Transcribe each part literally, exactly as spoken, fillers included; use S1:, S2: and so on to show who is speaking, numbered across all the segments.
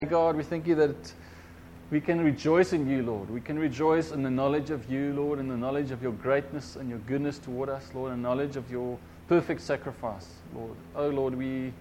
S1: God, we thank you that we can rejoice in you, Lord. We can rejoice in the knowledge of you, Lord, in the knowledge of your greatness and your goodness toward us, Lord, and knowledge of your perfect sacrifice, Lord. Oh, Lord, we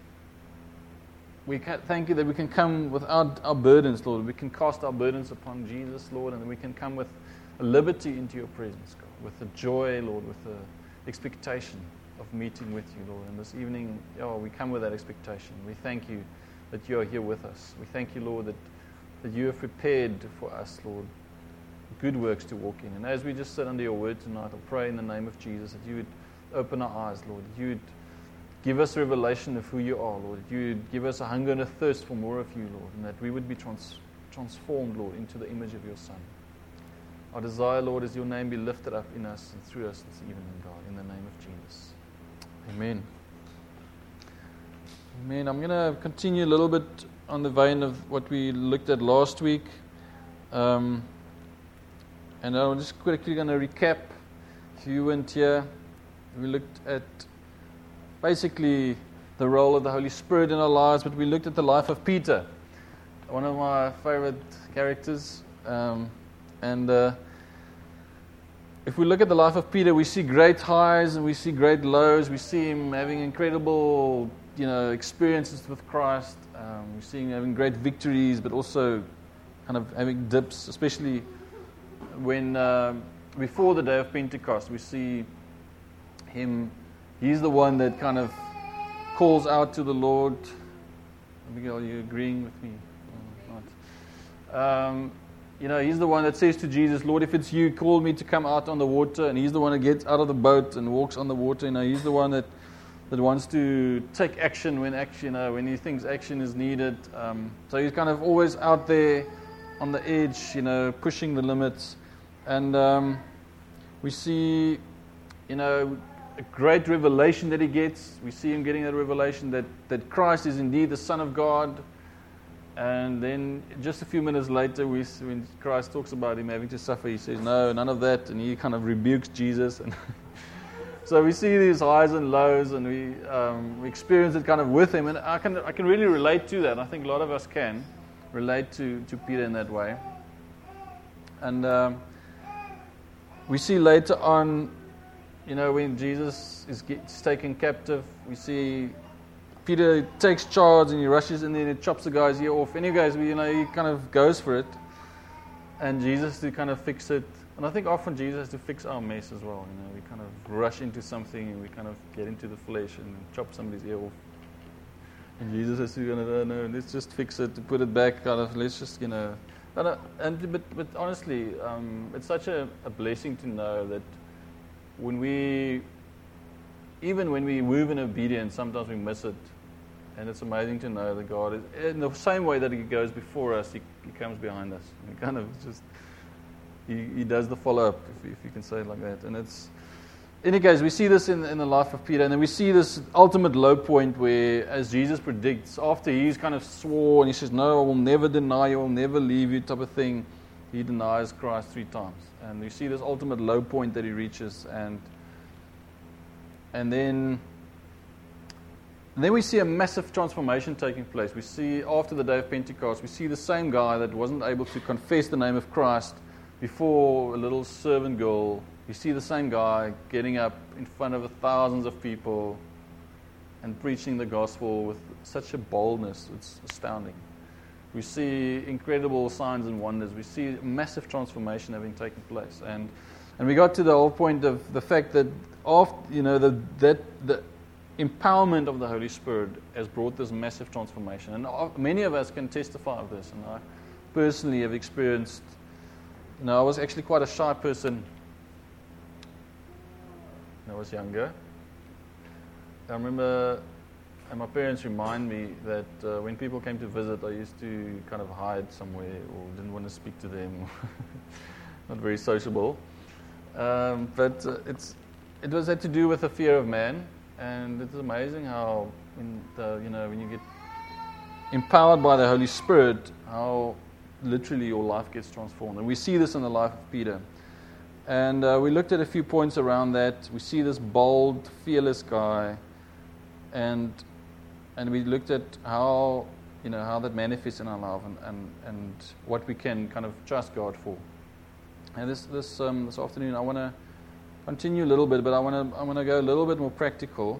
S1: we thank you that we can come without our burdens, Lord. We can cast our burdens upon Jesus, Lord, and we can come with a liberty into your presence, God, with a joy, Lord, with the expectation of meeting with you, Lord. And this evening, oh, we come with that expectation. We thank you that you are here with us. We thank you, Lord, that, that you have prepared for us, Lord, good works to walk in. And as we just sit under your word tonight, I pray in the name of Jesus that you would open our eyes, Lord. You would give us revelation of who you are, Lord. You would give us a hunger and a thirst for more of you, Lord, and that we would be trans- transformed, Lord, into the image of your Son. Our desire, Lord, is your name be lifted up in us and through us this evening, God, in the name of Jesus. Amen. Amen. I'm going to continue a little bit on the vein of what we looked at last week. Um, and I'm just quickly going to recap. If you weren't here, we looked at basically the role of the Holy Spirit in our lives, but we looked at the life of Peter, one of my favorite characters. Um, and uh, if we look at the life of Peter, we see great highs and we see great lows. We see him having incredible you know, experiences with Christ. Um, we're seeing him having great victories, but also kind of having dips, especially when uh, before the day of Pentecost, we see him. He's the one that kind of calls out to the Lord. Abigail, are you agreeing with me? Oh, not. Um, you know, he's the one that says to Jesus, Lord, if it's you, call me to come out on the water. And he's the one that gets out of the boat and walks on the water. You know, he's the one that that wants to take action when action, you know, when he thinks action is needed. Um, so he's kind of always out there on the edge, you know, pushing the limits. And um, we see, you know, a great revelation that he gets. We see him getting that revelation that, that Christ is indeed the Son of God. And then just a few minutes later, we, when Christ talks about him having to suffer, he says, no, none of that. And he kind of rebukes Jesus. And so we see these highs and lows, and we, um, we experience it kind of with him. And I can I can really relate to that. I think a lot of us can relate to, to Peter in that way. And um, we see later on, you know, when Jesus is gets taken captive, we see Peter takes charge and he rushes in there and he chops the guy's ear off. And he goes, you know, he kind of goes for it. And Jesus to kind of fix it. And I think often Jesus has to fix our mess as well. You know, we kind of rush into something and we kind of get into the flesh and chop somebody's ear off. And Jesus has to go, no, no, let's just fix it, to put it back, kind of, let's just, you know. And, uh, and but, but honestly, um, it's such a, a blessing to know that when we, even when we move in obedience, sometimes we miss it. And it's amazing to know that God is, in the same way that He goes before us, He, he comes behind us. He kind of just, He, he does the follow-up, if, if you can say it like that. And it's, in any case, we see this in, in the life of Peter, and then we see this ultimate low point where, as Jesus predicts, after he's kind of swore, and he says, no, I will never deny you, I will never leave you, type of thing, he denies Christ three times. And we see this ultimate low point that he reaches, and and then and then we see a massive transformation taking place. We see, after the day of Pentecost, we see the same guy that wasn't able to confess the name of Christ before a little servant girl. You see the same guy getting up in front of thousands of people and preaching the gospel with such a boldness. It's astounding. We see incredible signs and wonders. We see massive transformation having taken place. And and we got to the whole point of the fact that after, you know, the, that the empowerment of the Holy Spirit has brought this massive transformation. And many of us can testify of this. And I personally have experienced. You know, I was actually quite a shy person when I was younger. I remember, and my parents remind me that uh, when people came to visit, I used to kind of hide somewhere or didn't want to speak to them. Not very sociable. Um, but uh, it's it was had to do with the fear of man, and it's amazing how, when the, you know, when you get empowered by the Holy Spirit, how literally your life gets transformed. And we see this in the life of Peter. And uh, we looked at a few points around that. We see this bold, fearless guy. And and we looked at how you know, how that manifests in our life, and, and, and what we can kind of trust God for. And this this um, this afternoon, I want to continue a little bit, but I want to I want to go a little bit more practical.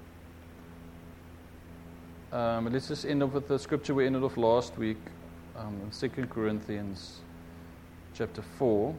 S1: Um, let's just end up with the scripture we ended off last week, um, in Second Corinthians chapter four,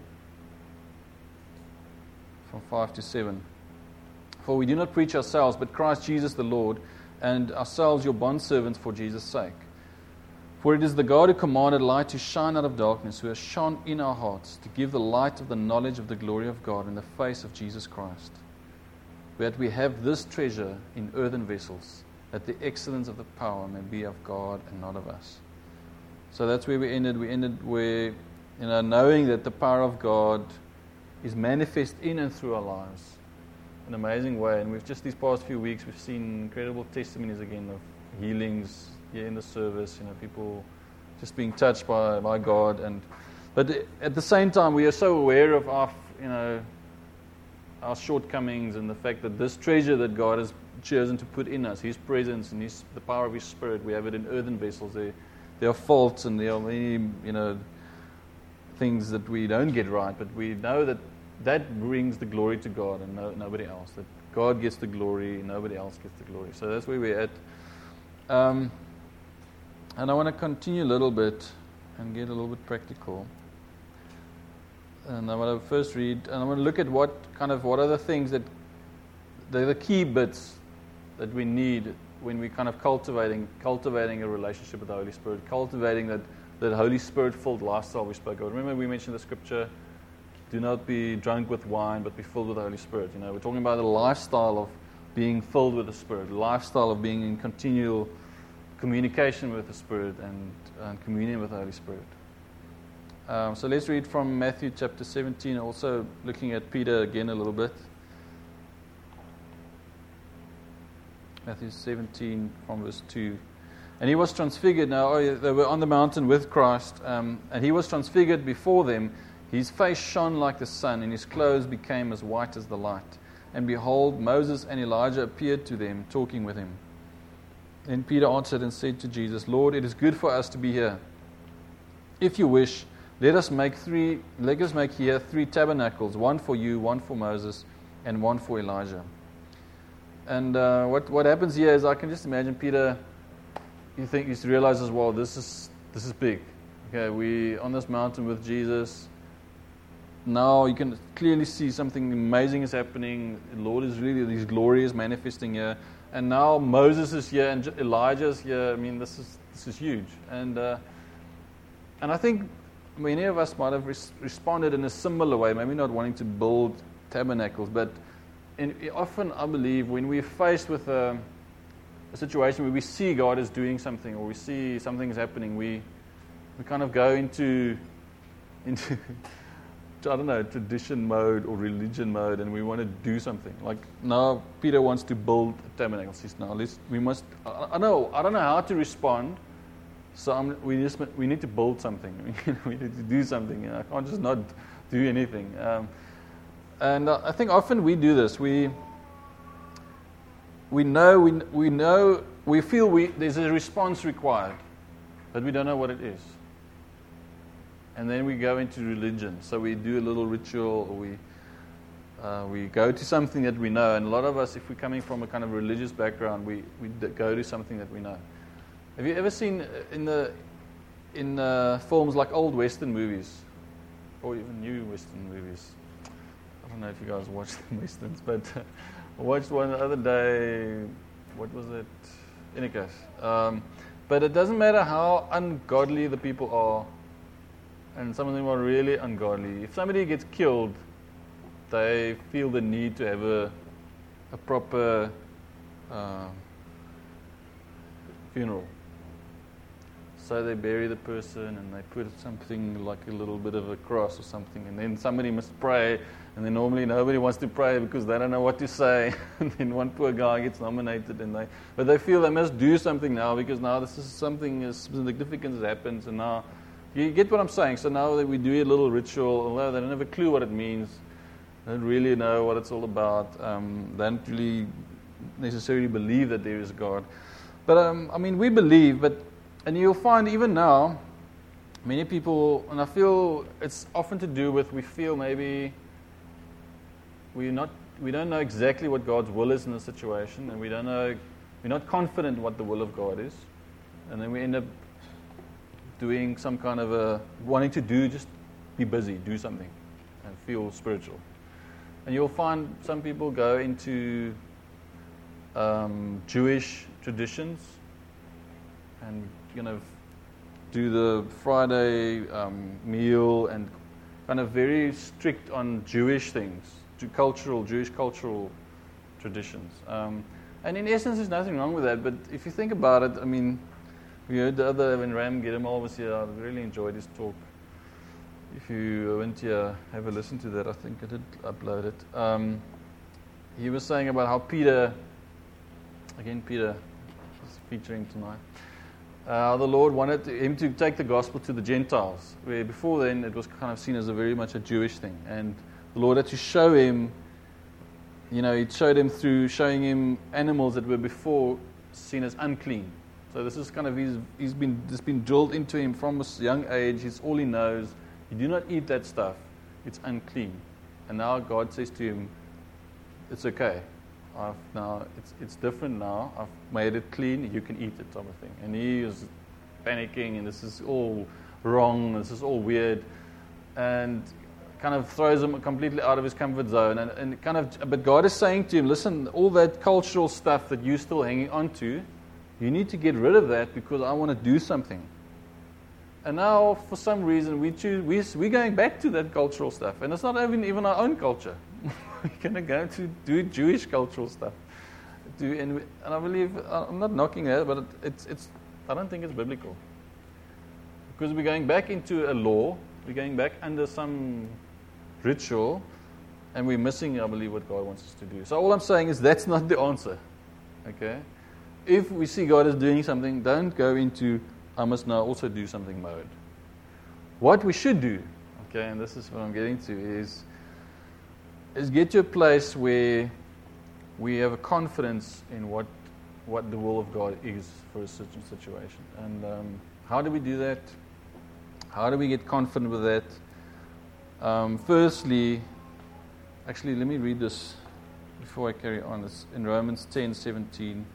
S1: from five to seven. For we do not preach ourselves, but Christ Jesus the Lord, and ourselves your bondservants for Jesus' sake. For it is the God who commanded light to shine out of darkness, who has shone in our hearts to give the light of the knowledge of the glory of God in the face of Jesus Christ. That we have this treasure in earthen vessels, that the excellence of the power may be of God and not of us. So that's where we ended. We ended where, you know, knowing that the power of God is manifest in and through our lives in an amazing way. And we've just these past few weeks, we've seen incredible testimonies again of healings here in the service, you know, people just being touched by, by God. And but at the same time, we are so aware of our, you know, our shortcomings and the fact that this treasure that God has chosen to put in us, His presence and His, the power of His Spirit, we have it in earthen vessels. There, there are faults and there are many, you know, things that we don't get right, but we know that that brings the glory to God and no, nobody else. That God gets the glory, nobody else gets the glory. So that's where we're at. Um, and I want to continue a little bit and get a little bit practical. And I want to first read, and I want to look at what kind of what are the things that they're the key bits that we need when we're kind of cultivating cultivating a relationship with the Holy Spirit, cultivating that, that Holy Spirit-filled lifestyle we spoke about. Remember we mentioned the scripture, do not be drunk with wine, but be filled with the Holy Spirit. You know, we're talking about the lifestyle of being filled with the Spirit, the lifestyle of being in continual communication with the Spirit and, and communion with the Holy Spirit. Um, so let's read from Matthew chapter seventeen, also looking at Peter again a little bit. Matthew seventeen from verse two. And he was transfigured. Now, oh, they were on the mountain with Christ, um, and he was transfigured before them. His face shone like the sun, and his clothes became as white as the light. And behold, Moses and Elijah appeared to them, talking with him. Then Peter answered and said to Jesus, Lord, it is good for us to be here. If you wish, let us make three. Let us make here three tabernacles: one for you, one for Moses, and one for Elijah. And uh, what what happens here is, I can just imagine Peter. You think he realizes, well, this is this is big. Okay, we on this mountain with Jesus. Now you can clearly see something amazing is happening. The Lord is really, His glory is manifesting here. And now Moses is here and Elijah is here. I mean, this is this is huge. And uh, and I think many of us might have res- responded in a similar way. Maybe not wanting to build tabernacles, but in, often I believe when we're faced with a, a situation where we see God is doing something or we see something is happening, we we kind of go into into. I don't know, tradition mode or religion mode, and we want to do something. Like now, Peter wants to build a tabernacle. He says, now let's, we must. I, I know, I don't know how to respond. So I'm, we just we need to build something. we need to do something. You know, I can't just not do anything. Um, and I think often we do this. We we know we we know we feel we there's a response required, but we don't know what it is. And then we go into religion. So we do a little ritual, or we uh, we go to something that we know. And a lot of us, if we're coming from a kind of religious background, we, we go to something that we know. Have you ever seen in the in uh, films like old Western movies, or even new Western movies? I don't know if you guys watch the Westerns, but uh, I watched one the other day. What was it? In a case. Um, but it doesn't matter how ungodly the people are. And some of them are really ungodly. If somebody gets killed, they feel the need to have a, a proper uh, funeral. So they bury the person and they put something like a little bit of a cross or something. And then somebody must pray. And then normally nobody wants to pray because they don't know what to say. And then one poor guy gets nominated. and they, But they feel they must do something now because now this is something, a significance happens. And now... You get what I'm saying? So now that we do a little ritual, although they don't have a clue what it means, they don't really know what it's all about, um, they don't really necessarily believe that there is God. But, um, I mean, we believe, but and you'll find even now, many people, and I feel it's often to do with we feel maybe we're not, we don't know exactly what God's will is in the situation, and we don't know, we're not confident what the will of God is, and then we end up doing some kind of a, wanting to do, just be busy, do something, and feel spiritual. And you'll find some people go into um, Jewish traditions and kind of do the Friday um, meal and kind of very strict on Jewish things, to cultural, Jewish cultural traditions. Um, and in essence, there's nothing wrong with that, but if you think about it, I mean, we heard the other, when Ram Gedimal was here, I really enjoyed his talk. If you went here, have a listen to that. I think I did upload it. Um, he was saying about how Peter, again Peter is featuring tonight, uh, the Lord wanted him to take the gospel to the Gentiles, where before then it was kind of seen as a very much a Jewish thing. And the Lord had to show him, you know, he showed him through showing him animals that were before seen as unclean. So this is kind of, he's, he's been, this been drilled into him from a young age. It's all he knows. You do not eat that stuff. It's unclean. And now God says to him, it's okay. I've now it's it's different now. I've made it clean. You can eat it, type of thing. And he is panicking, and this is all wrong. This is all weird, and kind of throws him completely out of his comfort zone. And, and kind of, but God is saying to him, listen, all that cultural stuff that you're still hanging on to, you need to get rid of that because I want to do something. And now, for some reason, we choose, we, we're going back to that cultural stuff. And it's not even, even our own culture. We're going to go to do Jewish cultural stuff. Do, and, we, and I believe, I'm not knocking that, but it, it's, it's, I don't think it's biblical. Because we're going back into a law, we're going back under some ritual, and we're missing, I believe, what God wants us to do. So all I'm saying is that's not the answer. Okay? If we see God is doing something, don't go into I must now also do something mode. What we should do, okay, and this is what I'm getting to, is, is get to a place where we have a confidence in what what the will of God is for a certain situation. And um, how do we do that? How do we get confident with that? Um, firstly, actually, let me read this before I carry on. It's in Romans ten seventeen.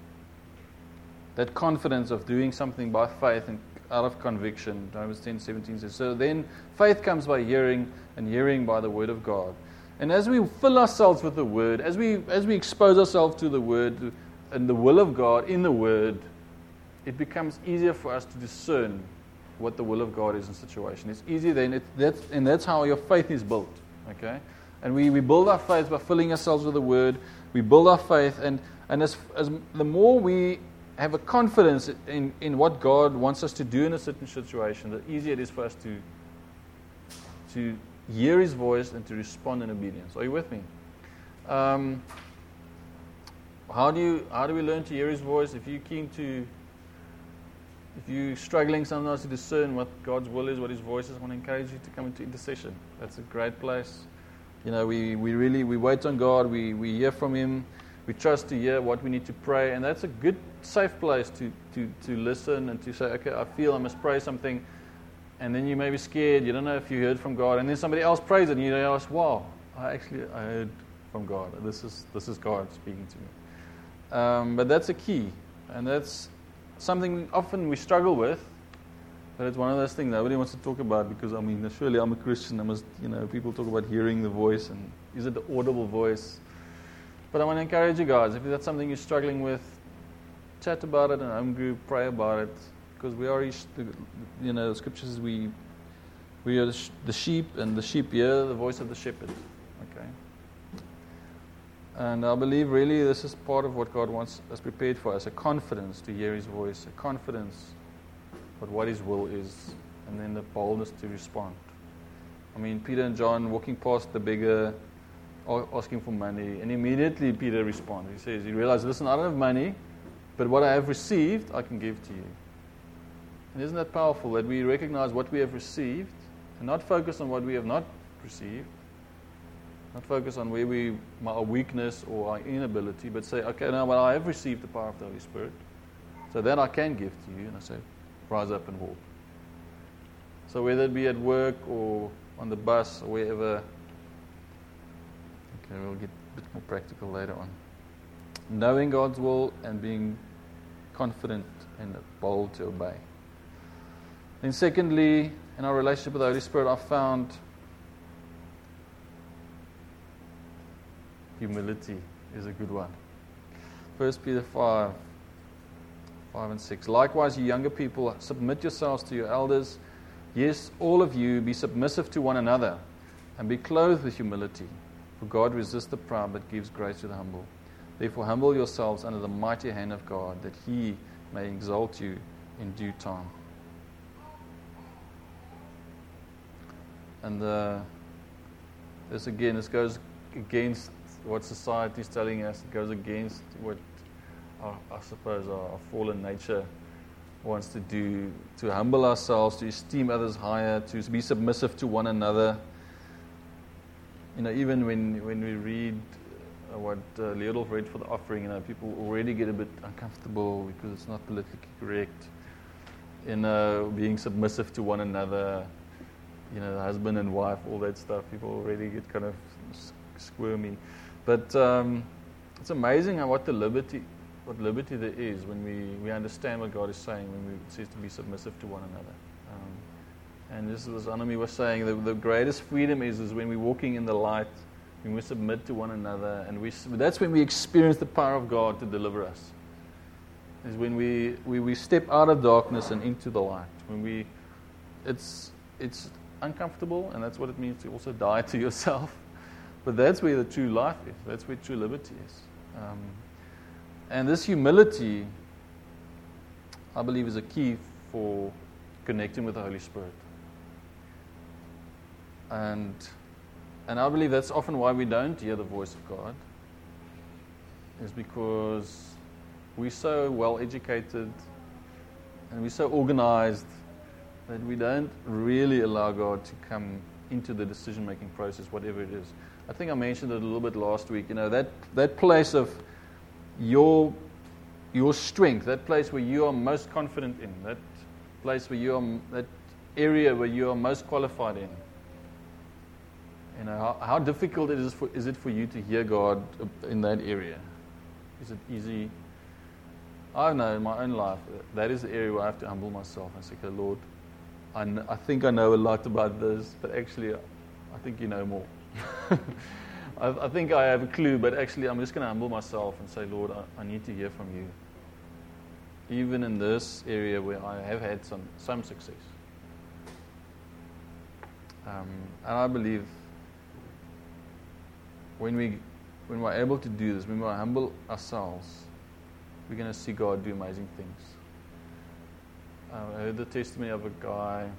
S1: That confidence of doing something by faith and out of conviction. Romans ten seventeen says, so then faith comes by hearing, and hearing by the word of God. And as we fill ourselves with the word, as we as we expose ourselves to the word and the will of God in the word, it becomes easier for us to discern what the will of God is in a situation. It's easier then, it, that's, and that's how your faith is built. Okay? And we, we build our faith by filling ourselves with the word. We build our faith, and, and as, as the more we have a confidence in, in what God wants us to do in a certain situation, the easier it is for us to to hear His voice and to respond in obedience. Are you with me? Um, how do you how do we learn to hear His voice? If you're keen to, if you're struggling sometimes to discern what God's will is, what His voice is, I want to encourage you to come into intercession. That's a great place. You know, we, we really we wait on God. We we hear from Him. We trust to hear what we need to pray, and that's a good, safe place to, to, to listen and to say, okay, I feel I must pray something, and then you may be scared, you don't know if you heard from God, and then somebody else prays it, and you ask, wow, I actually I heard from God. This is this is God speaking to me. Um, but that's a key, and that's something often we struggle with, but it's one of those things nobody wants to talk about because, I mean, surely I'm a Christian, I must, you know, people talk about hearing the voice, and is it the audible voice? But I want to encourage you guys, if that's something you're struggling with, chat about it in a home group, pray about it, because we are, each, you know, the scriptures, we we are the sheep, and the sheep hear the voice of the shepherd. Okay? And I believe really this is part of what God wants us prepared for us, a confidence to hear His voice, a confidence about what His will is, and then the boldness to respond. I mean, Peter and John walking past the beggar, asking for money, and immediately Peter responds. He says, he realizes, listen, I don't have money, but what I have received, I can give to you. And isn't that powerful, that we recognize what we have received, and not focus on what we have not received, not focus on where we, our weakness or our inability, but say, okay, now, well, I have received the power of the Holy Spirit, so that I can give to you. And I say, rise up and walk. So whether it be at work or on the bus or wherever, okay, we'll get a bit more practical later on. Knowing God's will and being confident and bold to obey. Then secondly, in our relationship with the Holy Spirit, I found humility is a good one. First Peter five, five and six. Likewise, you younger people, submit yourselves to your elders. Yes, all of you, be submissive to one another, and be clothed with humility. For God resists the proud, but gives grace to the humble. Therefore, humble yourselves under the mighty hand of God, that He may exalt you in due time. And uh, this again, this goes against what society is telling us. It goes against what our, I suppose our, our fallen nature wants to do, to humble ourselves, to esteem others higher, to be submissive to one another. You know, even when when we read uh, what uh, Leodolf read for the offering, you know, people already get a bit uncomfortable because it's not politically correct. In uh, being submissive to one another, you know, husband and wife, all that stuff, people already get kind of squirmy. But um, it's amazing how what the liberty. What liberty there is when we, we understand what God is saying when we says to be submissive to one another. Um, and this is, as Anami was saying, the, the greatest freedom is, is when we're walking in the light, when we submit to one another, and we that's when we experience the power of God to deliver us. Is when we, we, we step out of darkness and into the light. When we, it's it's uncomfortable, and that's what it means to also die to yourself. But that's where the true life is. That's where true liberty is. Um, And this humility, I believe, is a key for connecting with the Holy Spirit. And and I believe that's often why we don't hear the voice of God, is because we're so well educated and we're so organized that we don't really allow God to come into the decision-making process, whatever it is. I think I mentioned it a little bit last week. You know, that, that place of your your strength, that place where you are most confident in, that place where you are, that area where you are most qualified in. You know, how, how difficult it is for is it for you to hear God in that area? Is it easy? I know in my own life that is the area where I have to humble myself and say, okay, Lord, I, kn- I think I know a lot about this, but actually, I think you know more. I, I think I have a clue, but actually, I'm just going to humble myself and say, Lord, I, I need to hear from you, even in this area where I have had some some success. Um, and I believe when we when we're able to do this, when we humble ourselves, we're going to see God do amazing things. Uh, I heard the testimony of a guy.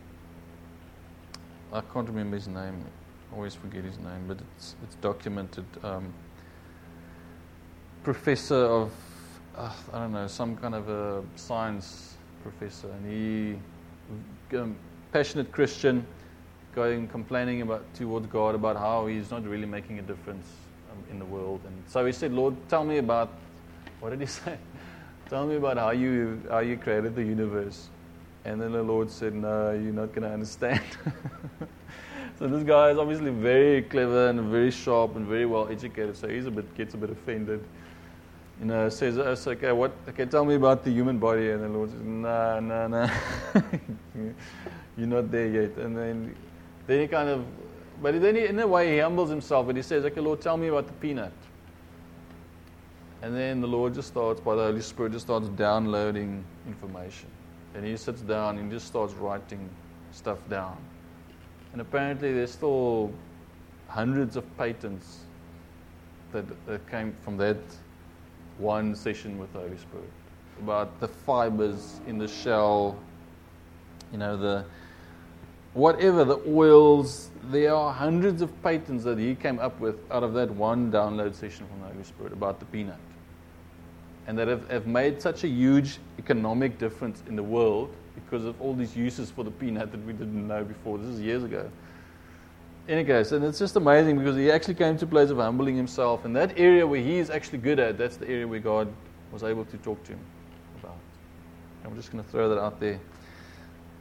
S1: I can't remember his name. I always forget his name, but it's it's documented. Um, professor of, uh, I don't know, some kind of a science professor, and he, um, passionate Christian, going complaining about towards God about how he's not really making a difference um, in the world, and so he said, Lord, tell me about, what did he say? Tell me about how you how you created the universe. And then the Lord said, no, you're not going to understand. So this guy is obviously very clever and very sharp and very well educated. So he's a bit gets a bit offended. You know, says, oh, so, okay, what? Okay, tell me about the human body. And the Lord says, no, no, no, you're not there yet. And then, then he kind of, but then he, in a way he humbles himself. But he says, okay, Lord, tell me about the peanut. And then the Lord just starts, by the Holy Spirit, just starts downloading information. And he sits down and just starts writing stuff down. And apparently there's still hundreds of patents that, that came from that one session with the Holy Spirit. About the fibers in the shell, you know, the whatever, the oils. There are hundreds of patents that he came up with out of that one download session from the Holy Spirit about the peanut. And that have, have made such a huge economic difference in the world because of all these uses for the peanut that we didn't know before. This is years ago. In any case, and it's just amazing because he actually came to a place of humbling himself. And that area where he is actually good at, that's the area where God was able to talk to him about. I'm just going to throw that out there.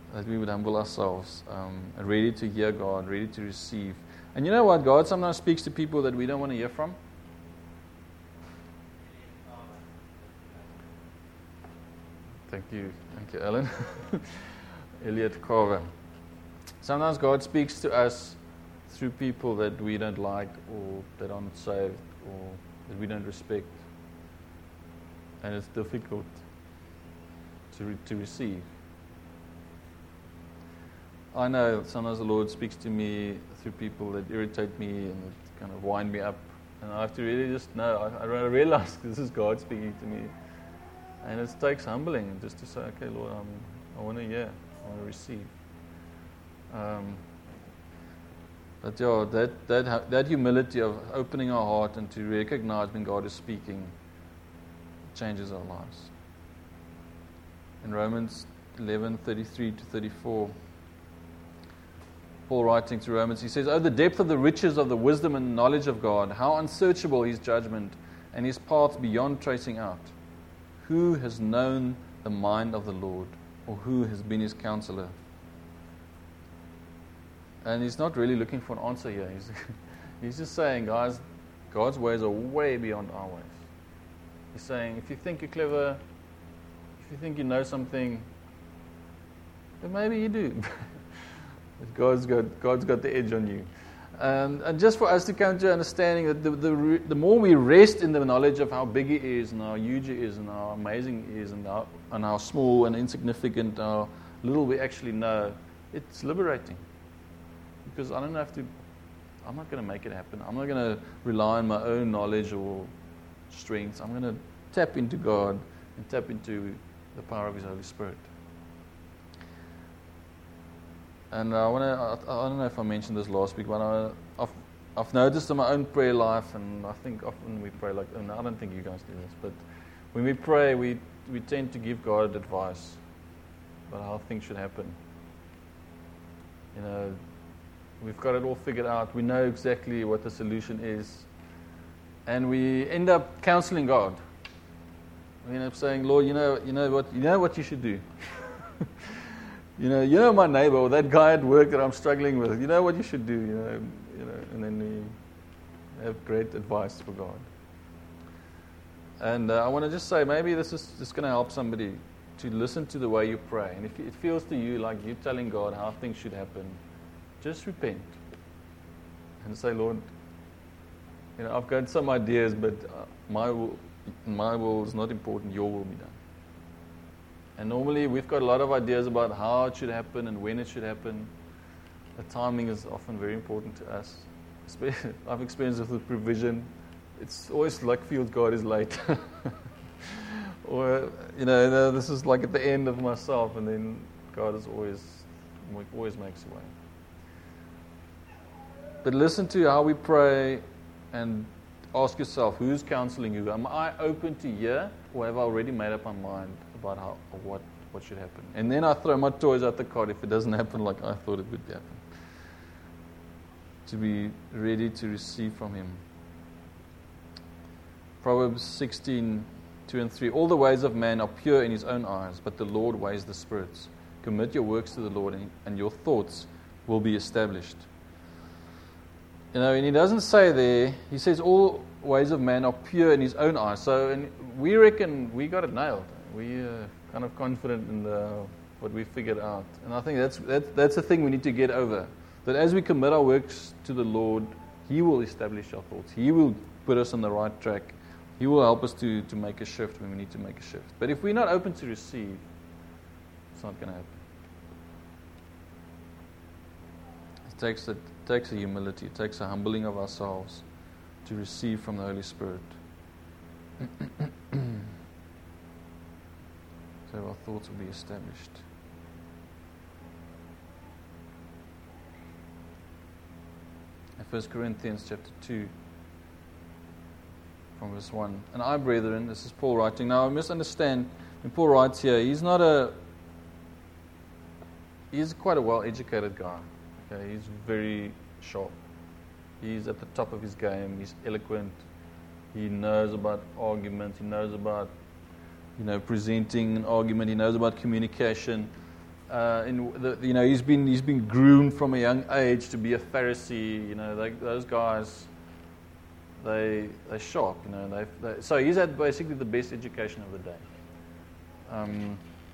S1: that we would humble ourselves, um, ready to hear God, ready to receive. And you know what? God sometimes speaks to people that we don't want to hear from. Thank you. Thank you, Ellen. Elliot Carver. Sometimes God speaks to us through people that we don't like, or that aren't saved, or that we don't respect. And it's difficult to re- to receive. I know sometimes the Lord speaks to me through people that irritate me and that kind of wind me up. And I have to really just know, I, I realize this is God speaking to me. And it takes humbling just to say, okay, Lord, I'm, I want to hear, I want to receive. Um, but yeah, that, that, that humility of opening our heart and to recognize when God is speaking changes our lives. In Romans eleven, thirty-three to thirty-four, Paul writing to Romans, he says, "Oh, the depth of the riches of the wisdom and knowledge of God, how unsearchable his judgment and his paths beyond tracing out. Who has known the mind of the Lord, or who has been his counselor?" And he's not really looking for an answer here. He's, he's just saying, guys, God's ways are way beyond our ways. He's saying, if you think you're clever, if you think you know something, then maybe you do. But God's got God's got the edge on you. Um, and just for us to come to understanding that the, the the more we rest in the knowledge of how big He is, and how huge He is, and how amazing He is, and how, and how small and insignificant, how little we actually know, it's liberating. Because I don't have to, I'm not going to make it happen. I'm not going to rely on my own knowledge or strengths. I'm going to tap into God and tap into the power of His Holy Spirit. And I want to, I, I don't know if I mentioned this last week, but I, I've, I've noticed in my own prayer life, and I think often we pray like, and I don't think you guys do this, but when we pray, we, we tend to give God advice about how things should happen. You know, we've got it all figured out. We know exactly what the solution is. And we end up counseling God. We end up saying, Lord, you know, you know what, you know what you should do. You know, you know my neighbor or that guy at work that I'm struggling with. You know what you should do. You know, you know, and then we have great advice for God. And uh, I want to just say, maybe this is just going to help somebody to listen to the way you pray. And if it feels to you like you're telling God how things should happen, just repent and say, Lord, you know, I've got some ideas, but uh, my will, my will is not important. Your will be done. And normally we've got a lot of ideas about how it should happen and when it should happen. The timing is often very important to us. I've experienced it with provision. It's always like feels God is late. Or, you know, this is like at the end of myself, and then God is always, always makes a way. But listen to how we pray and ask yourself, who's counseling you? Am I open to hear, or have I already made up my mind about how or what, what should happen? And then I throw my toys out the cart if it doesn't happen like I thought it would happen. To be ready to receive from Him. Proverbs sixteen, two and three. All the ways of man are pure in his own eyes, but the Lord weighs the spirits. Commit your works to the Lord, and, and your thoughts will be established. You know, and He doesn't say there, He says all ways of man are pure in his own eyes. So and we reckon we got it nailed. We are kind of confident in the, what we figured out. And I think that's, that, that's the thing we need to get over. That as we commit our works to the Lord, He will establish our thoughts. He will put us on the right track. He will help us to, to make a shift when we need to make a shift. But if we're not open to receive, it's not going to happen. It takes a, it takes a humility. It takes a humbling of ourselves to receive from the Holy Spirit. So our thoughts will be established. In First Corinthians chapter two, from verse one. And I, brethren, this is Paul writing. Now, I must understand, when Paul writes here, he's not a, he's quite a well-educated guy. Okay, he's very sharp. He's at the top of his game. He's eloquent. He knows about arguments. He knows about, you know, presenting an argument. He knows about communication. Uh, in the, you know, he's been he's been groomed from a young age to be a Pharisee. You know, like those guys, they they sharp. You know, they, they so he's had basically the best education of the day. Um,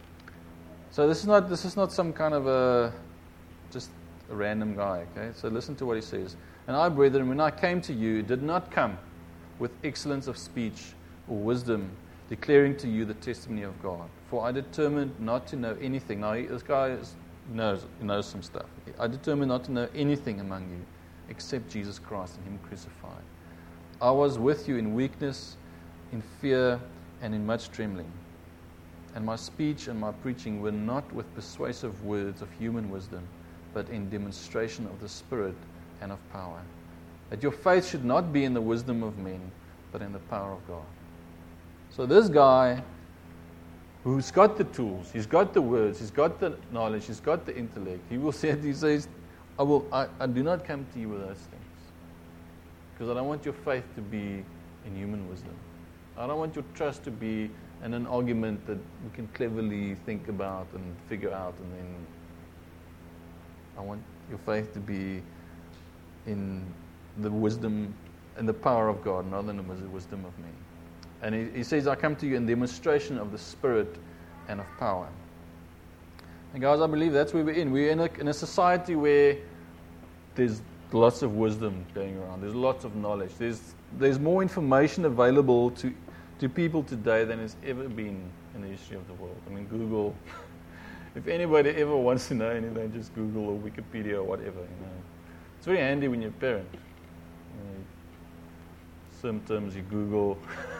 S1: so this is not this is not some kind of a just a random guy. Okay, so listen to what he says. And I, brethren, when I came to you, did not come with excellence of speech or wisdom, declaring to you the testimony of God. For I determined not to know anything. Now, this guy is, knows knows some stuff. I determined not to know anything among you except Jesus Christ and Him crucified. I was with you in weakness, in fear, and in much trembling. And my speech and my preaching were not with persuasive words of human wisdom, but in demonstration of the Spirit and of power. That your faith should not be in the wisdom of men, but in the power of God. So this guy, who's got the tools, he's got the words, he's got the knowledge, he's got the intellect, he will say, he says, I will, I, I do not come to you with those things. Because I don't want your faith to be in human wisdom. I don't want your trust to be in an argument that we can cleverly think about and figure out, and then I want your faith to be in the wisdom and the power of God, not in the wisdom of men. And he, he says, I come to you in demonstration of the Spirit and of power. And guys, I believe that's where we're in. We're in a, in a society where there's lots of wisdom going around. There's lots of knowledge. There's there's more information available to, to people today than has ever been in the history of the world. I mean, Google. If anybody ever wants to know anything, just Google or Wikipedia or whatever. You know, it's very handy when you're a parent. You know, symptoms, you Google.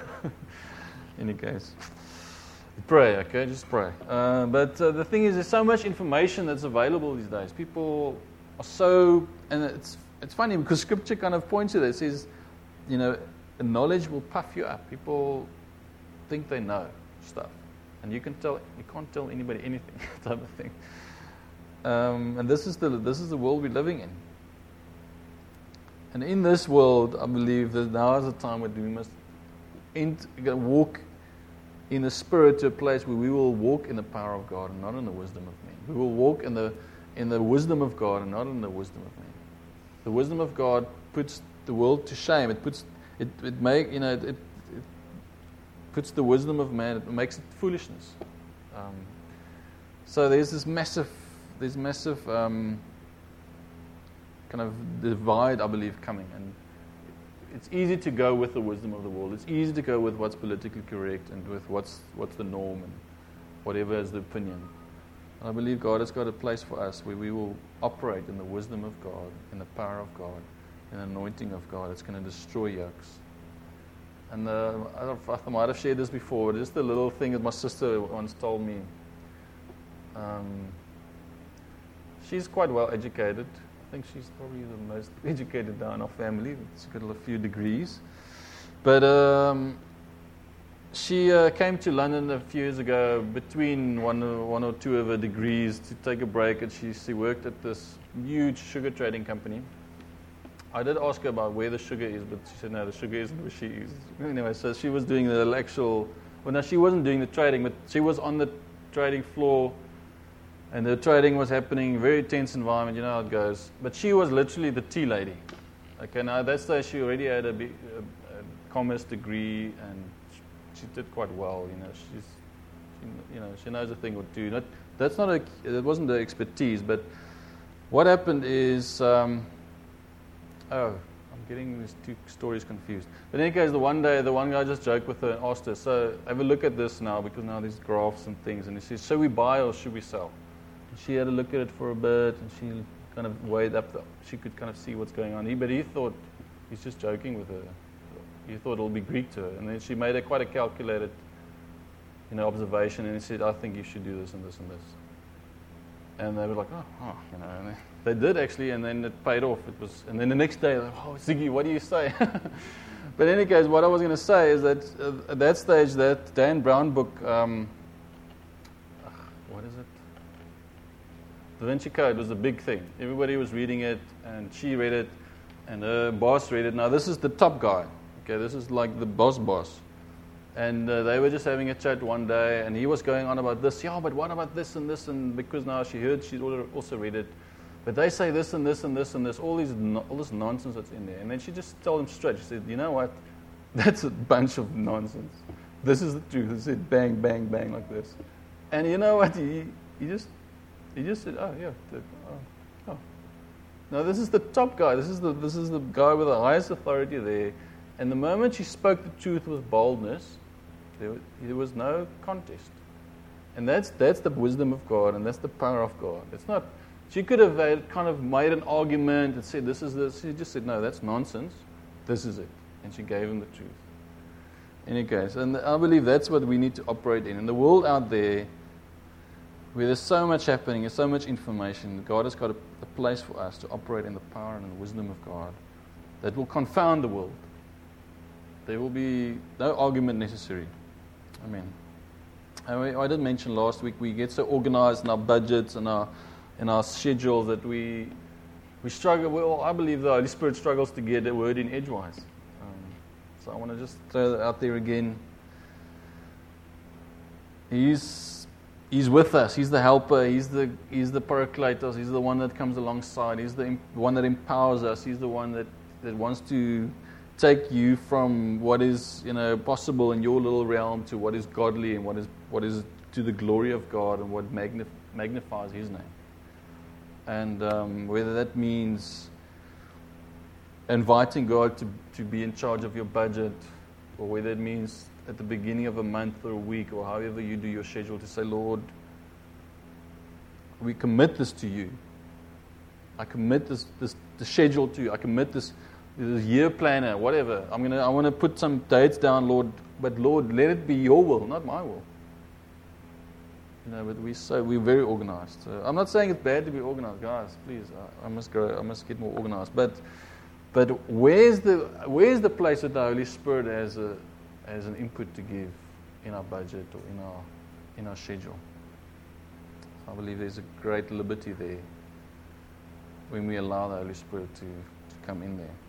S1: In any case, pray. Okay, just pray. Uh, but uh, the thing is, there's so much information that's available these days. People are so, and it's it's funny because Scripture kind of points to this. It says, you know, knowledge will puff you up. People think they know stuff. And you can tell, you can't tell anybody anything, type of thing. Um, and this is the this is the world we're living in. And in this world, I believe that now is the time when we must ent- walk in the Spirit to a place where we will walk in the power of God and not in the wisdom of men. We will walk in the in the wisdom of God and not in the wisdom of men. The wisdom of God puts the world to shame. It puts it it make you know it. it puts the wisdom of man, it makes it foolishness. Um, so there's this massive, there's massive um, kind of divide, I believe, coming. And it's easy to go with the wisdom of the world. It's easy to go with what's politically correct and with what's what's the norm and whatever is the opinion. And I believe God has got a place for us where we will operate in the wisdom of God, in the power of God, in the anointing of God. It's going to destroy yokes. And uh, I, don't, I might have shared this before, but just a little thing that my sister once told me. Um, she's quite well educated. I think she's probably the most educated now in our family. She's got a few degrees. But um, she uh, came to London a few years ago between one, one or two of her degrees to take a break, and she, she worked at this huge sugar trading company. I did ask her about where the sugar is, but she said, no, the sugar isn't where she is. Anyway, so she was doing the actual, well, no, she wasn't doing the trading, but she was on the trading floor, and the trading was happening, very tense environment, you know how it goes. But she was literally the tea lady. Okay, now at that stage, she already had a, big, a, a commerce degree, and she, she did quite well, you know. She's, she, you know, she knows a thing or two. Not, that's not a, it wasn't the expertise, but what happened is, um, Oh, I'm getting these two stories confused. But in any case, the one day, the one guy just joked with her and asked her, so have a look at this now, because now there's graphs and things. And he says, should we buy or should we sell? And she had a look at it for a bit, and she kind of weighed up, the, she could kind of see what's going on. He, but he thought, he's just joking with her. He thought it'll be Greek to her. And then she made a quite a calculated, you know, observation, and he said, I think you should do this and this and this. And they were like, oh, oh you know, and they, they did actually, and then it paid off. It was, and then the next day, like, oh, Ziggy, what do you say? But in any case, what I was going to say is that uh, at that stage, that Dan Brown book, um, uh, what is it? Da Vinci Code was a big thing. Everybody was reading it, and she read it, and her boss read it. Now, this is the top guy. Okay, this is like the boss boss. And uh, they were just having a chat one day, and he was going on about this. Yeah, but what about this and this? And because now she heard, she'd also read it. But they say this and this and this and this, all these no, all this nonsense that's in there. And then she just told him straight. She said, you know what? That's a bunch of nonsense. This is the truth. He said, bang, bang, bang, like this. And you know what? He he just he just said, oh yeah, the, oh, oh. No, this is the top guy. This is the this is the guy with the highest authority there. And the moment she spoke the truth with boldness, there, there was no contest. And that's that's the wisdom of God, and that's the power of God. It's not. She could have had, kind of made an argument and said, this is this. She just said, no, that's nonsense. This is it. And she gave him the truth. In any case, and I believe that's what we need to operate in. In the world out there, where there's so much happening, there's so much information, God has got a, a place for us to operate in the power and the wisdom of God that will confound the world. There will be no argument necessary. Amen. And we, I did mention last week, we get so organized in our budgets and our in our schedule that we we struggle. Well, I believe the Holy Spirit struggles to get a word in edgewise. Um, so I want to just throw that out there again. He's He's with us. He's the helper. He's the He's the Paracletos. He's the one that comes alongside. He's the one that empowers us. He's the one that, that wants to take you from what is, you know, possible in your little realm to what is godly and what is what is to the glory of God and what magnif- magnifies His name. And um, whether that means inviting God to, to be in charge of your budget, or whether it means at the beginning of a month or a week or however you do your schedule to say, Lord, we commit this to you. I commit this, this the schedule to you. I commit this, this year planner, whatever. I'm gonna I want to put some dates down, Lord, but Lord, let it be your will, not my will. You know, but we so we're very organized. So I'm not saying it's bad to be organized, guys. Please, I, I must grow. I must get more organized. But, but where's the where's the place that the Holy Spirit has a as an input to give in our budget or in our in our schedule? I believe there's a great liberty there when we allow the Holy Spirit to, to come in there.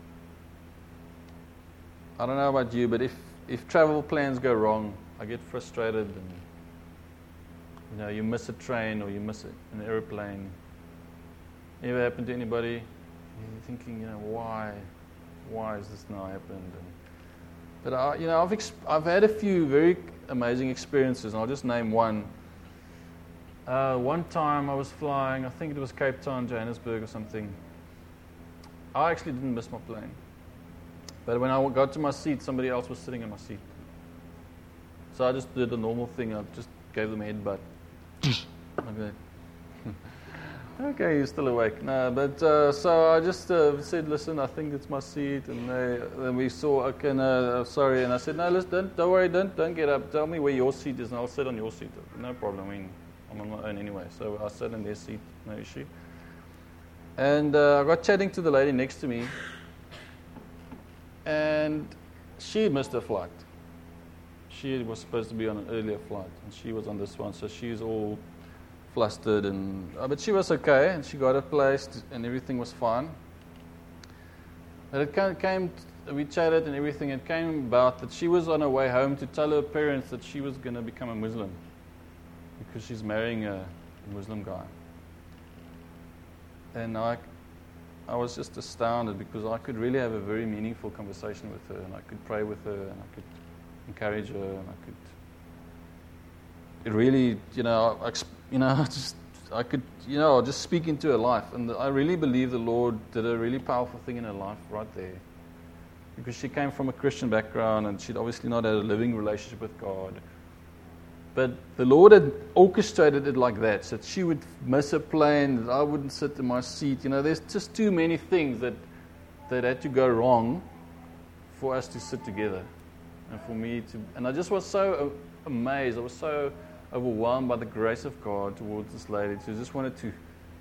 S1: I don't know about you, but if if travel plans go wrong, I get frustrated and. You know, you miss a train or you miss an airplane. Ever happened to anybody? You're thinking, you know, why, why has this now happened? And, but I, you know, I've exp- I've had a few very amazing experiences, and I'll just name one. Uh, one time I was flying, I think it was Cape Town, Johannesburg, or something. I actually didn't miss my plane, but when I got to my seat, somebody else was sitting in my seat. So I just did the normal thing. I just gave them a headbutt. Okay. Okay, you're still awake. No, but uh, so I just uh, said, listen, I think it's my seat, and they, then we saw, okay, no, sorry, and I said, no, listen, don't, don't worry, don't, don't get up. Tell me where your seat is, and I'll sit on your seat. No problem. I mean, I'm on my own anyway, so I sat in their seat, no issue. And uh, I got chatting to the lady next to me, and she missed her flight. She was supposed to be on an earlier flight, and she was on this one, so she's all flustered, and uh, but she was okay, and she got her placed, and everything was fine. But it came, came t- we chatted and everything. It came about that she was on her way home to tell her parents that she was going to become a Muslim because she's marrying a, a Muslim guy. And I, I was just astounded because I could really have a very meaningful conversation with her, and I could pray with her, and I could encourage her, and I could. It really, you know, I, you know, just I could, you know, just speak into her life, and I really believe the Lord did a really powerful thing in her life right there, because she came from a Christian background, and she'd obviously not had a living relationship with God. But the Lord had orchestrated it like that, so that she would miss her plane, that I wouldn't sit in my seat. You know, there's just too many things that that had to go wrong for us to sit together. And for me to, and I just was so amazed. I was so overwhelmed by the grace of God towards this lady. So I just wanted to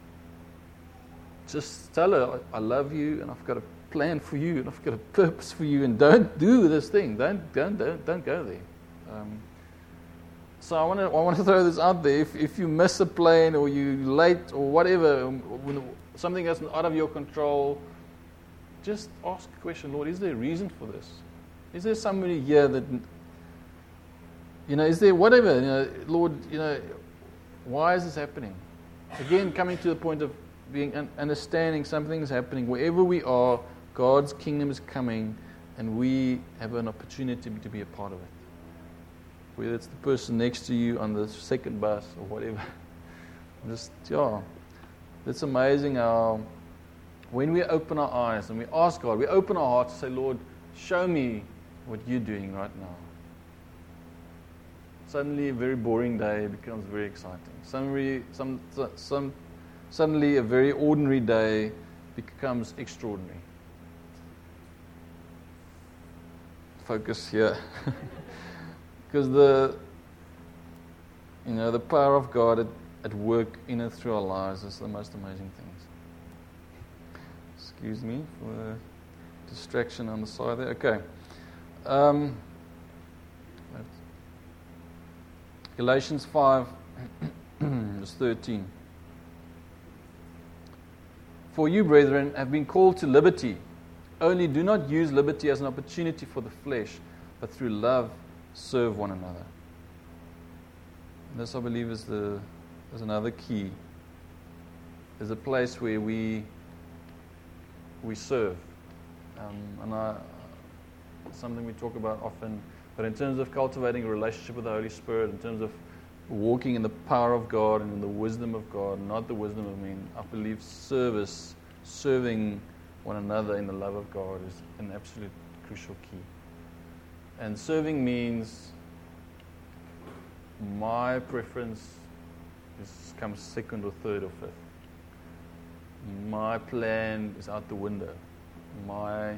S1: just tell her, I love you, and I've got a plan for you, and I've got a purpose for you, and don't do this thing. Don't, don't, don't, don't go there. Um, so I want to, I want to throw this out there. If, if you miss a plane, or you're late, or whatever, when something that's out of your control, just ask the question, Lord, is there a reason for this? Is there somebody here that You know, is there whatever, you know, Lord, you know, why is this happening? Again, coming to the point of being understanding something is happening. Wherever we are, God's kingdom is coming, and we have an opportunity to be a part of it. Whether it's the person next to you on the second bus or whatever. Just, yeah, it's amazing how when we open our eyes and we ask God, we open our hearts to say, Lord, show me what you're doing right now. Suddenly a very boring day becomes very exciting. Suddenly, some, some, suddenly a very ordinary day becomes extraordinary. Focus here. Because the, you know, the power of God at, at work in and through our lives is the most amazing things. Excuse me for the distraction on the side there. Okay. Um, Galatians five, verse thirteen. For you, brethren, have been called to liberty. Only do not use liberty as an opportunity for the flesh, but through love serve one another. And this, I believe, is the is another key. Is a place where we we serve, um, and I, something we talk about often. But in terms of cultivating a relationship with the Holy Spirit, in terms of walking in the power of God and in the wisdom of God, not the wisdom of men, I believe service, serving one another in the love of God is an absolute crucial key. And serving means my preference is comes second or third or fifth. My plan is out the window. My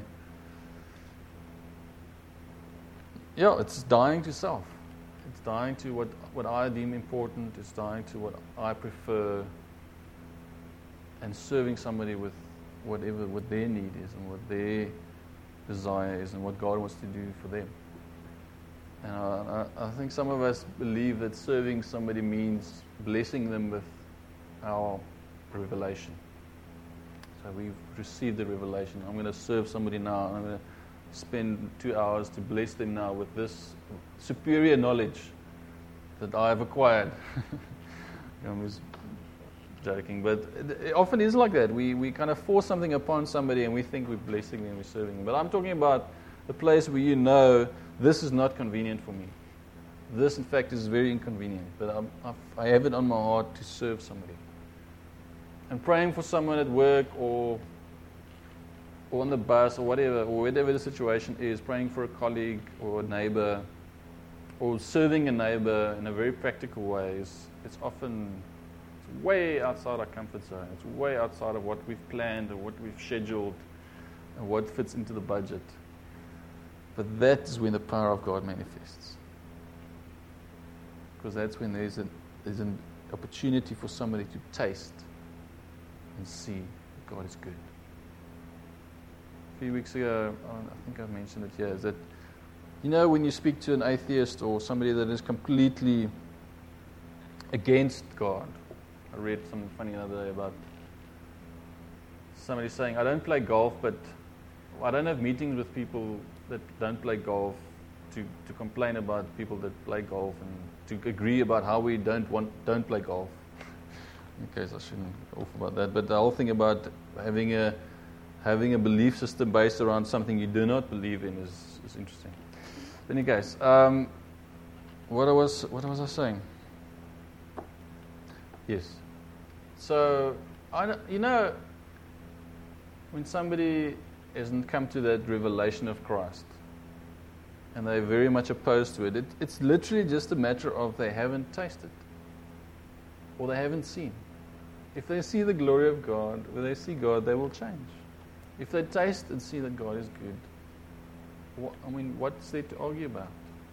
S1: Yeah, it's dying to self. It's dying to what, what I deem important. It's dying to what I prefer. And serving somebody with whatever what their need is and what their desire is and what God wants to do for them. And I, I think some of us believe that serving somebody means blessing them with our revelation. So we've received the revelation. I'm going to serve somebody now. I'm going to spend two hours to bless them now with this superior knowledge that I have acquired. I'm just joking, but it often is like that. We we kind of force something upon somebody and we think we're blessing them, we're serving them. But I'm talking about the place where you know this is not convenient for me. This, in fact, is very inconvenient, but I'm, I've, I have it on my heart to serve somebody. And praying for someone at work or or on the bus or whatever, or whatever the situation is, praying for a colleague or a neighbor, or serving a neighbor in a very practical way, is it's often it's way outside our comfort zone. It's way outside of what we've planned or what we've scheduled and what fits into the budget. But that is when the power of God manifests. Because that's when there's, a, there's an opportunity for somebody to taste and see that God is good. A few weeks ago, I think I mentioned it here, is that, you know, when you speak to an atheist or somebody that is completely against God, I read something funny the other day about somebody saying, I don't play golf, but I don't have meetings with people that don't play golf to, to complain about people that play golf and to agree about how we don't want don't play golf. In case I shouldn't go off about that, but the whole thing about having a having a belief system based around something you do not believe in is, is interesting. In any case, um, what I was what was I saying? Yes. So I you know when somebody hasn't come to that revelation of Christ and they're very much opposed to it, it, it's literally just a matter of they haven't tasted or they haven't seen. If they see the glory of God, when they see God, they will change. If they taste and see that God is good, what, I mean, what's there to argue about?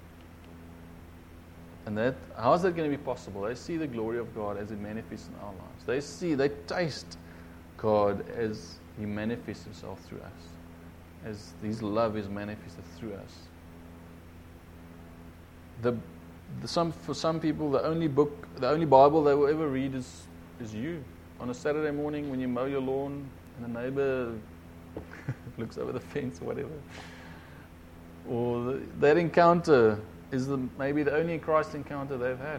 S1: And that, how is that going to be possible? They see the glory of God as it manifests in our lives. They see, they taste God as He manifests Himself through us, as His love is manifested through us. The, the some for some people, the only book, the only Bible they will ever read is is you on a Saturday morning when you mow your lawn and the neighbor looks over the fence or whatever, or the, that encounter is the, maybe the only Christ encounter they've had.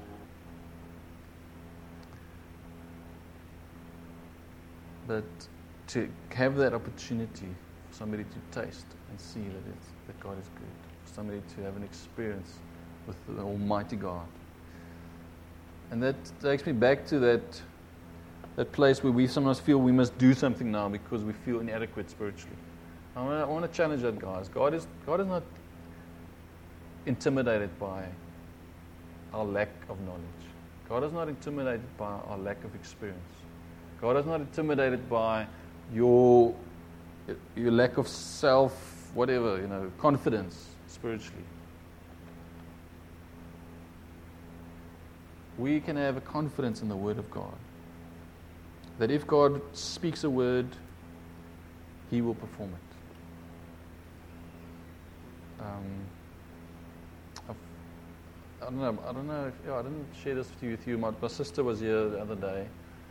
S1: But to have that opportunity for somebody to taste and see that it's, that God is good, for somebody to have an experience with the Almighty God. And that takes me back to that that place where we sometimes feel we must do something now because we feel inadequate spiritually. I want to, I want to challenge that, guys. God is God is not intimidated by our lack of knowledge. God is not intimidated by our lack of experience. God is not intimidated by your your lack of self, whatever, you know, confidence spiritually. We can have a confidence in the Word of God. That if God speaks a word, He will perform it. Um, I've, I don't know. I don't know. If, yeah, I didn't share this with you. With you. My, my sister was here the other day.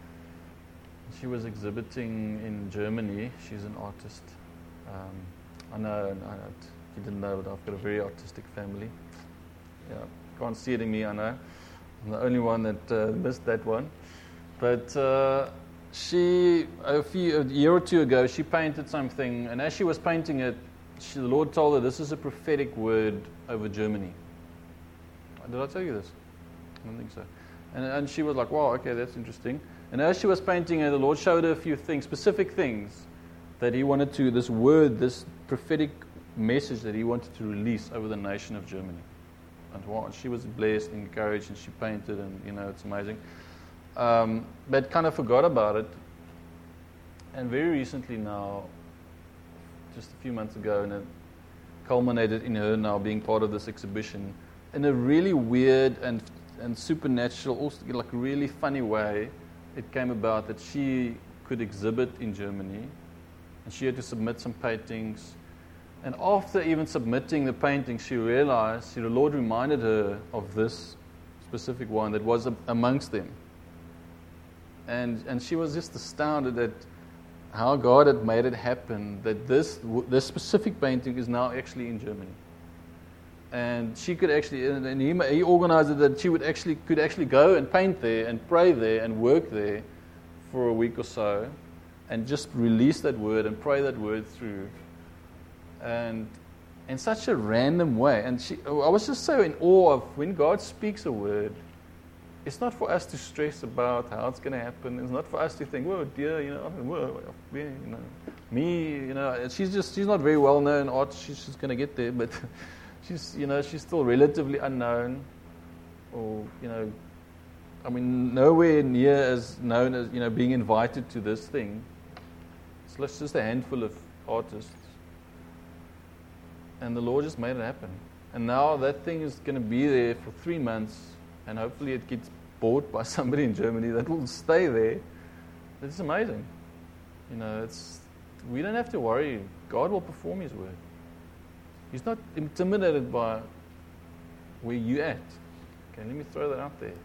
S1: She was exhibiting in Germany. She's an artist. Um, I know. I know you didn't know, but I've got a very artistic family. Yeah, can't see it in me. I know. I'm the only one that uh, missed that one. But uh, she, a few a year or two ago, she painted something, and as she was painting it, she, the Lord told her, "This is a prophetic word over Germany." Did I tell you this? I don't think so. And, and she was like, "Wow, okay, that's interesting." And as she was painting it, the Lord showed her a few things, specific things that He wanted to, this word, this prophetic message that He wanted to release over the nation of Germany. And wow, she was blessed and encouraged, and she painted, and you know, it's amazing. Um, but kind of forgot about it. And very recently now, just a few months ago, and it culminated in her now being part of this exhibition in a really weird and and supernatural, also like really funny way. It came about that she could exhibit in Germany, and she had to submit some paintings. And after even submitting the painting, she realized, the Lord reminded her of this specific one that was amongst them. And and she was just astounded at how God had made it happen, that this this specific painting is now actually in Germany. And she could actually, and he, he organized it that she would actually could actually go and paint there and pray there and work there for a week or so, and just release that word and pray that word through. And in such a random way. And she, I was just so in awe of when God speaks a word, it's not for us to stress about how it's going to happen. It's not for us to think, "Whoa, dear, you know, whoa, you know, me, you know." She's just, she's not very well known art. She's just going to get there, but she's, you know, she's still relatively unknown, or you know, I mean, nowhere near as known as, you know, being invited to this thing. It's just a handful of artists. And the Lord just made it happen. And now that thing is going to be there for three months, and hopefully it gets bought by somebody in Germany that will stay there. It's amazing. You know, it's we don't have to worry. God will perform His word. He's not intimidated by where you're at. Okay, let me throw that out there.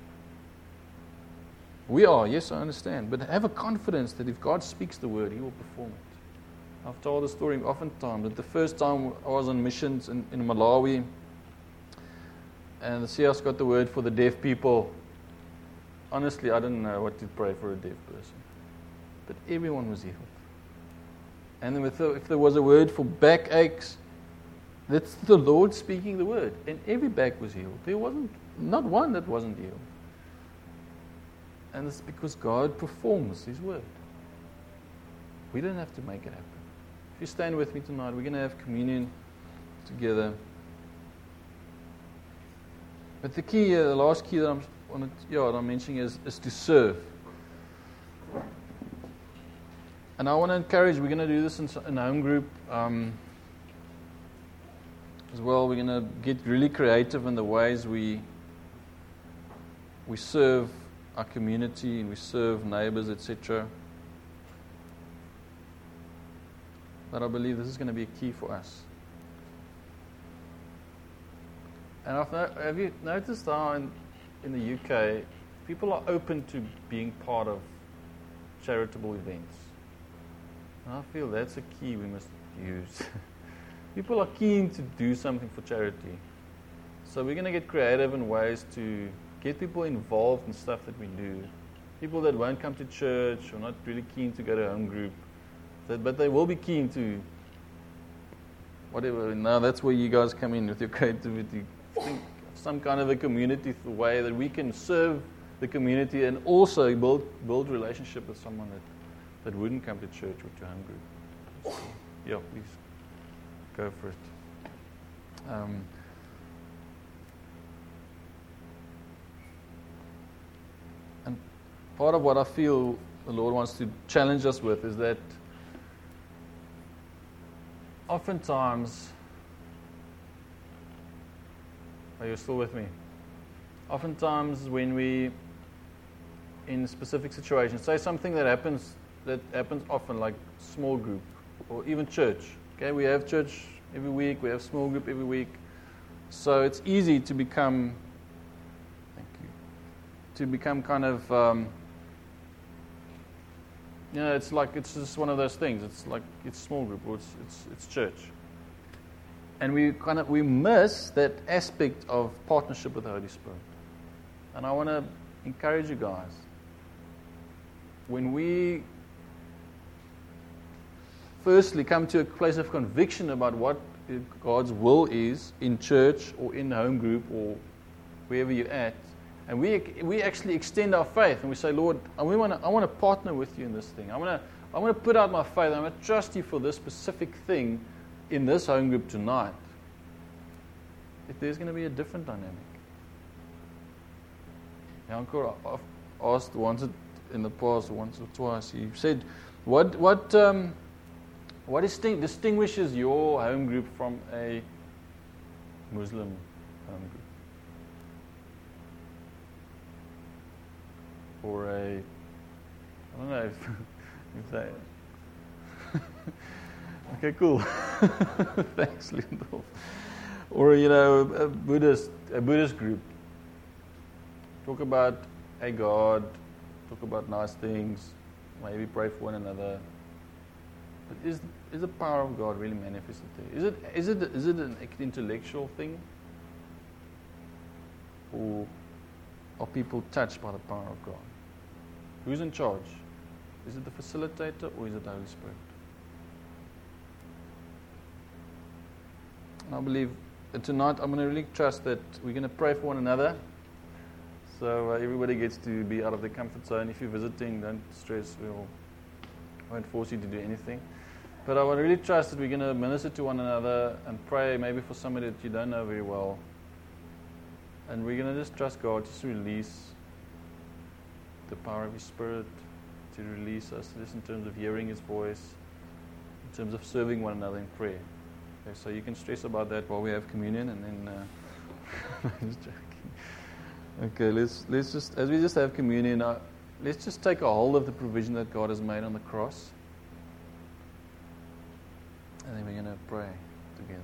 S1: We are, yes, I understand. But have a confidence that if God speaks the word, He will perform it. I've told the story oftentimes that the first time I was on missions in, in Malawi, and the C S got the word for the deaf people. Honestly, I didn't know what to pray for a deaf person. But everyone was healed. And then with the, if there was a word for backaches, that's the Lord speaking the word. And every back was healed. There wasn't, not one that wasn't healed. And it's because God performs His word. We don't have to make it happen. If you stand with me tonight, we're going to have communion together. But the key, uh, the last key that I'm, wanted, yeah, that I'm mentioning is, is to serve. And I want to encourage, we're going to do this in, in a home group um, as well. We're going to get really creative in the ways we we serve our community and we serve neighbors, et cetera. But I believe this is going to be a key for us. And I've no, have you noticed how in, in the U K, people are open to being part of charitable events? And I feel that's a key we must use. People are keen to do something for charity. So we're going to get creative in ways to get people involved in stuff that we do. People that won't come to church or not really keen to go to home group, that, but they will be keen to whatever. Now that's where you guys come in with your creativity. Think of some kind of a community way that we can serve the community and also build build relationship with someone that, that wouldn't come to church or to home group. So, yeah, please go for it. Um, and part of what I feel the Lord wants to challenge us with is that oftentimes, are you still with me? Oftentimes when we, in specific situations, say something that happens that happens often, like small group or even church. Okay, we have church every week, we have small group every week. So it's easy to become, thank you, to become kind of, um, you know, it's like, it's just one of those things. It's like, it's small group or it's, it's, it's church. And we kind of, we miss that aspect of partnership with the Holy Spirit. And I want to encourage you guys, when we firstly come to a place of conviction about what God's will is in church or in home group or wherever you're at, and we we actually extend our faith and we say, Lord, I want to I want to partner with you in this thing. I want to I want to put out my faith. I want to trust you for this specific thing in this home group tonight. If there's going to be a different dynamic. Janko, I've asked once in the past, once or twice. He said, "What what um, what disting- distinguishes your home group from a Muslim home group, or a I don't know if, if they." Okay, cool. Thanks, Lindolf. Or you know, a Buddhist a Buddhist group. Talk about a God, talk about nice things, maybe pray for one another. But is is the power of God really manifested there? Is it is it is it an intellectual thing, or are people touched by the power of God? Who's in charge? Is it the facilitator or is it the Holy Spirit? And I believe that tonight I'm going to really trust that we're going to pray for one another. So uh, everybody gets to be out of their comfort zone. If you're visiting, don't stress. We'll, I won't force you to do anything. But I would really trust that we're going to minister to one another and pray maybe for somebody that you don't know very well. And we're going to just trust God just to release the power of His Spirit, to release us just in terms of hearing His voice, in terms of serving one another in prayer. Okay, so you can stress about that while we have communion, and then uh, I'm just joking. Okay, let's let's just as we just have communion, uh, let's just take a hold of the provision that God has made on the cross, and then we're going to pray together.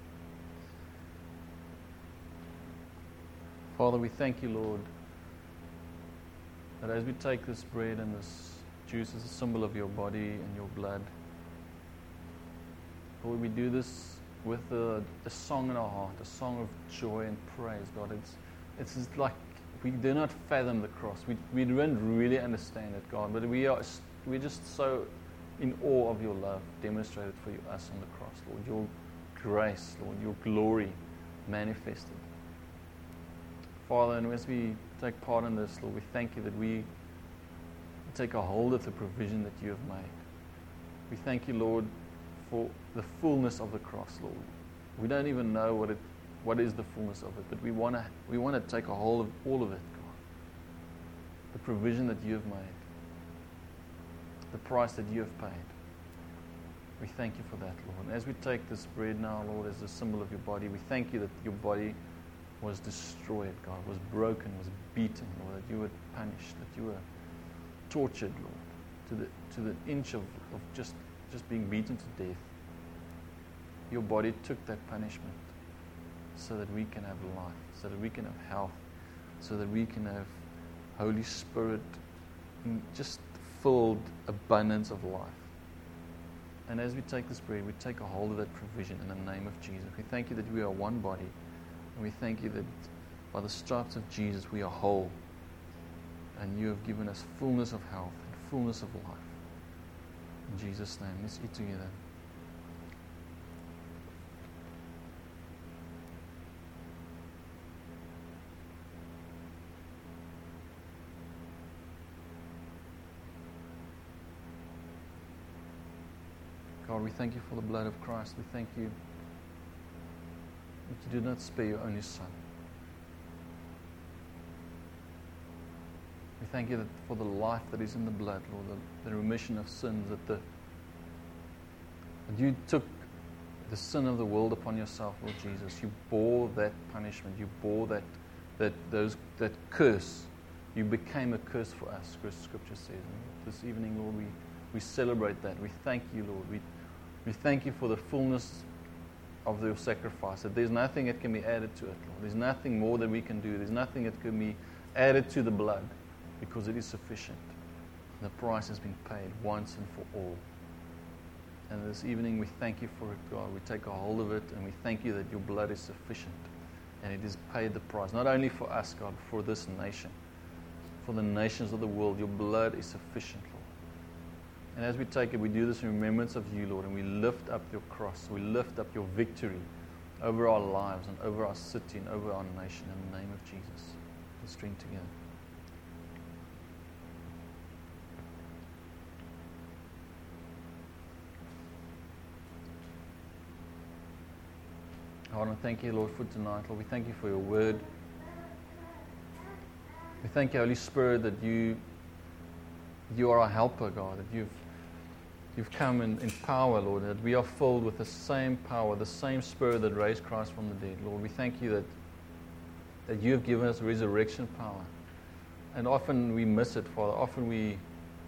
S1: Father, we thank you, Lord, that as we take this bread and this juice as a symbol of your body and your blood, Lord, we do this with a, a song in our heart, a song of joy and praise, God. It's it's just like we do not fathom the cross. We we don't really understand it, God, but we are we're just so in awe of your love demonstrated for you, us on the cross, Lord. Your grace, Lord, your glory manifested. Father, and as we take part in this, Lord, we thank you that we take a hold of the provision that you have made. We thank you, Lord, for the fullness of the cross, Lord. We don't even know what it, what is the fullness of it, but we want to we want to take a hold of all of it, God. The provision that you have made, the price that you have paid. We thank you for that, Lord. And as we take this bread now, Lord, as a symbol of your body, we thank you that your body was destroyed, God, was broken, was beaten, Lord, that you were punished, that you were tortured, Lord, to the to the inch of, of just, just being beaten to death. Your body took that punishment so that we can have life, so that we can have health, so that we can have Holy Spirit, just filled abundance of life. And as we take this bread, we take a hold of that provision in the name of Jesus. We thank you that we are one body, And we thank you that by the stripes of Jesus we are whole. And you have given us fullness of health and fullness of life. In Jesus' name, let's eat together. God, we thank you for the blood of Christ. We thank you that you did not spare your only Son. We thank you that for the life that is in the blood, Lord, the, the remission of sins, that, the, that you took the sin of the world upon yourself, Lord Jesus. You bore that punishment. You bore that that those that curse. You became a curse for us, Scripture says. And this evening, Lord, we, we celebrate that. We thank you, Lord. We, we thank you for the fullness of your sacrifice, that there's nothing that can be added to it, Lord. There's nothing more that we can do. There's nothing that can be added to the blood, because it is sufficient. The price has been paid once and for all. And this evening we thank you for it, God. We take a hold of it and we thank you that your blood is sufficient. And it has paid the price, not only for us, God, but for this nation, for the nations of the world. Your blood is sufficient, Lord. And as we take it, we do this in remembrance of you, Lord, and we lift up your cross. We lift up your victory over our lives and over our city and over our nation in the name of Jesus. Let's drink together. I want to thank you, Lord, for tonight. Lord, we thank you for your word. We thank you, Holy Spirit, that you you are our helper, God, that you've you've come in, in power, Lord, that we are filled with the same power, the same Spirit that raised Christ from the dead. Lord, we thank you that that you have given us resurrection power. And often we miss it, Father. Often we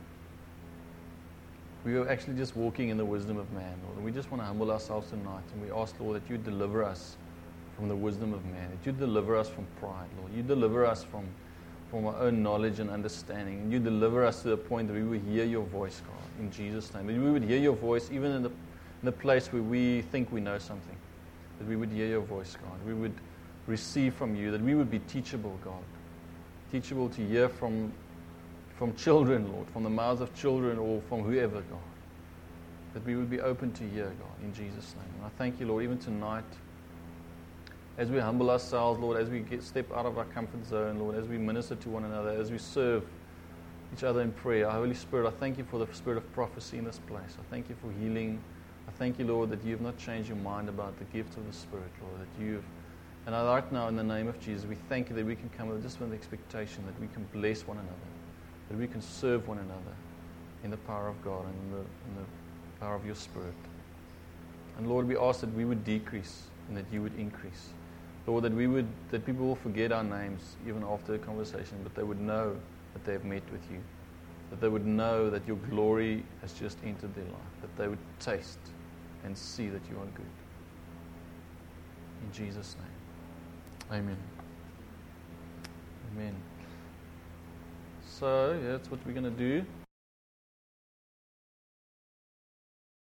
S1: We are actually just walking in the wisdom of man, Lord. And we just want to humble ourselves tonight. And we ask, Lord, that you deliver us from the wisdom of man. That you deliver us from pride, Lord. You deliver us from, from our own knowledge and understanding. And you deliver us to the point that we would hear your voice, God, in Jesus' name. That we would hear your voice even in the, in the place where we think we know something. That we would hear your voice, God. We would receive from you. That we would be teachable, God. Teachable to hear from From children, Lord, from the mouths of children or from whoever, God. That we would be open to hear, God, in Jesus' name. And I thank you, Lord, even tonight, as we humble ourselves, Lord, as we get, step out of our comfort zone, Lord, as we minister to one another, as we serve each other in prayer. Holy Spirit, I thank you for the spirit of prophecy in this place. I thank you for healing. I thank you, Lord, that you have not changed your mind about the gift of the Spirit, Lord, that you have. And right now, in the name of Jesus, we thank you that we can come with just with the expectation that we can bless one another, that we can serve one another in the power of God and in the, in the power of your Spirit. And Lord, we ask that we would decrease and that you would increase. Lord, that we would, that people will forget our names even after the conversation, but they would know that they have met with you. That they would know that your glory has just entered their life. That they would taste and see that you are good. In Jesus' name. Amen. Amen. So, yeah, that's what we're going to do.